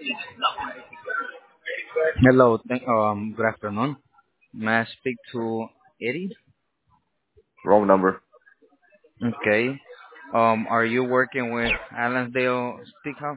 Hello, good afternoon. May I speak to Eddie? Wrong number. Okay. Are you working with Allensdale Steakhouse?